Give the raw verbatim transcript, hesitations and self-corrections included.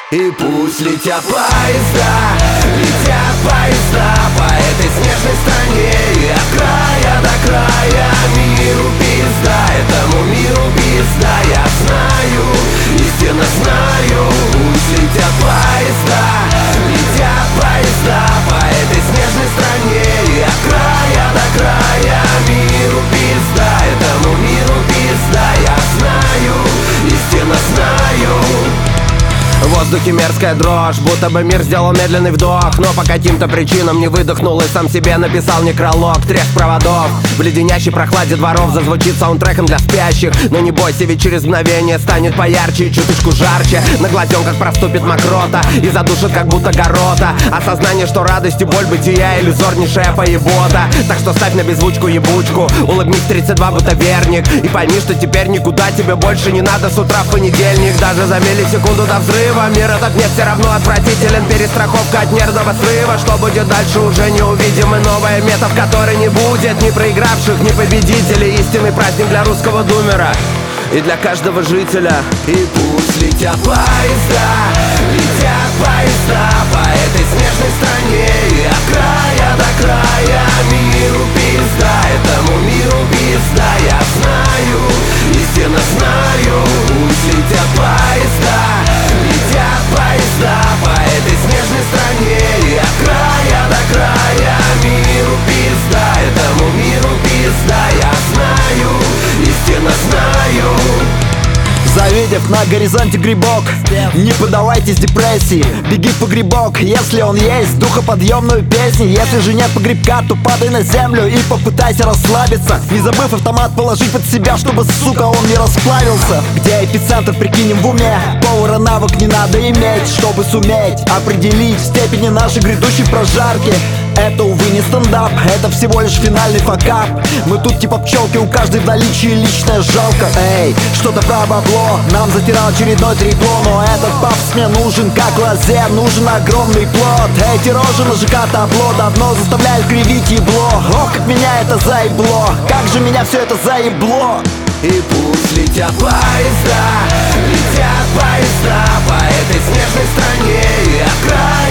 И пусть летят поезда, летят поезда по этой снежной стране. И от края до края миру пизда, этому миру пизда. Я знаю, истинно знаю. Пусть летят поезда, летят поезда по этой снежной стране. И от края до края миру пизда, этому миру пизда. Я знаю, истинно знаю. В воздухе мерзкая дрожь, будто бы мир сделал медленный вдох, но по каким-то причинам не выдохнул и сам себе написал некролог. Треск проводов в леденящей прохладе дворов зазвучит саундтреком для спящих. Но не бойся, ведь через мгновение станет поярче и чуточку жарче. На глазенках проступит мокрота и задушит как будто горота. Осознание, что радость и боль бытия иллюзорнейшая поебота. Так что ставь на беззвучку ебучку, улыбнись тридцать два будто верник, и пойми, что теперь никуда тебе больше не надо с утра в понедельник. Даже за миллисекунду до взрыва мир этот нет все равно отвратителен. Перестраховка от нервного срыва. Что будет дальше, уже не увидим. И новая мета, в которой не будет ни проигравших, ни победителей. Истинный праздник для русского думера и для каждого жителя. И пусть летят поезда, летят поезда по этой снежной стране. И от края до края миру пизда, этому миру пизда. Я знаю, истинно знаю. Пусть летят поезда, летят поезда по этой снежной стране. И от края до края миру пизда, этому миру пизда. Я знаю, истинно знаю. Завидев на горизонте грибок, не поддавайтесь депрессии, беги по грибок, если он есть, духоподъемную песню. Если же нет погребка, то падай на землю и попытайся расслабиться, не забыв автомат положить под себя, чтобы, сука, он не расплавился. Где эпицентр, прикинем в уме, повара навык не надо иметь, чтобы суметь определить степени нашей грядущей прожарки. Это, увы, не стендап, это всего лишь финальный факап. Мы тут типа пчелки, у каждой в наличии личная жалко. Эй, что-то про бабло, нам затирал очередной трипло. Но этот пафос мне нужен, как лазе, нужен огромный плод. Эти рожи на ЖК табло давно заставляют кривить ебло. Ох, как меня это заебло, как же меня все это заебло. И пусть летят поезда, летят поезда по этой снежной стране. И от края